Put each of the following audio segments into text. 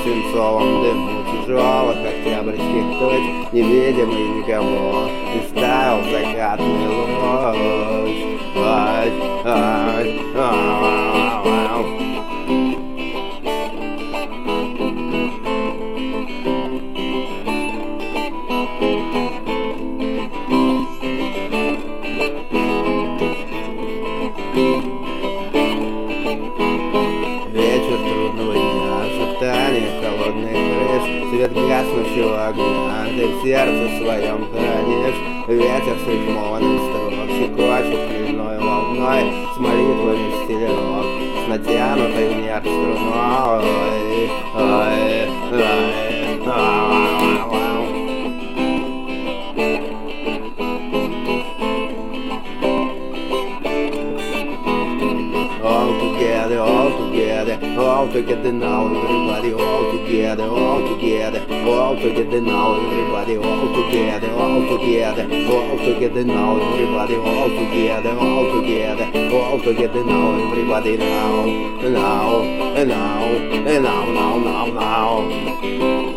свинцовом дыму тяжелых октябрьских туч, невидимый никому, и ставил закатный луч. Ай, ай, ай. Вечер трудного дня, шептание холодных крыш, свет гаснущего огня, ты в сердце своем хранишь. Ветер с рифмованных строк щекочет хмельной волной, с молитвами в стиле рок, с натянутой в нерв струной. Ой, ой, ой. All together now, everybody, all together, all together, all together now, everybody, all together, all together, all together now, everybody, all together, all together, all together now, everybody, now, now, and now, and now, now, now, now.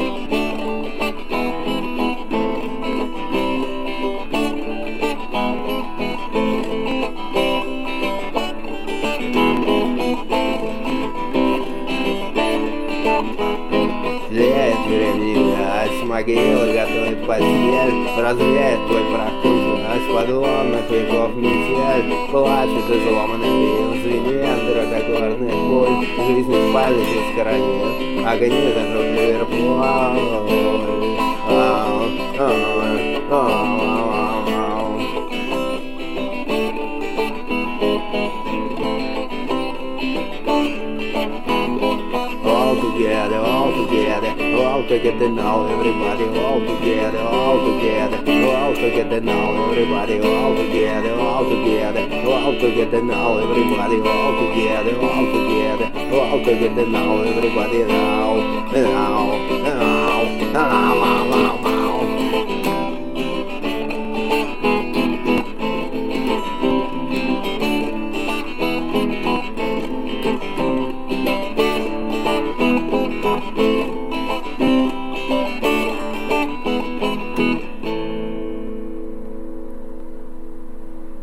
Леет времени вязь, с могилы готовит постель, развеет твой прах кружась, подломных веков метель, плачет изломанный мир, звенит драгокорных боль, жизнь в памяти схоронит, огни зажег Ливерпуль. All together now, everybody, all together, all together, all together now, everybody, all together, all together, all together now, everybody, all together, all together, all together now, everybody now.